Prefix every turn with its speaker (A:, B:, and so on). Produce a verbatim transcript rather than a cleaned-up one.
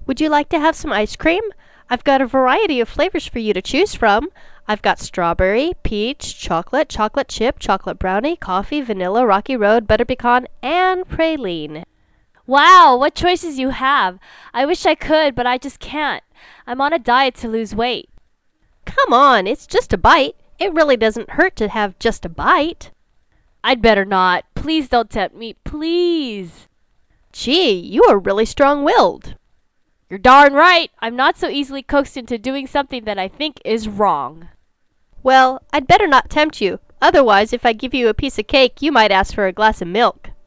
A: Would you like to have some ice cream? I've got a variety of flavors for you to choose from. I've got strawberry, peach, chocolate, chocolate chip, chocolate brownie, coffee, vanilla, rocky road, butter pecan, and praline.
B: Wow, what choices you have! I wish I could, but I just can't. I'm on a diet to lose weight.
A: Come on, it's just a bite. It really doesn't hurt to have just a bite.
B: I'd better not. Please don't tempt me, please.
A: Gee, you are really strong-willed.
B: You're darn right. I'm not so easily coaxed into doing something that I think is wrong.
A: Well, I'd better not tempt you. Otherwise, if I give you a piece of cake, you might ask for a glass of milk.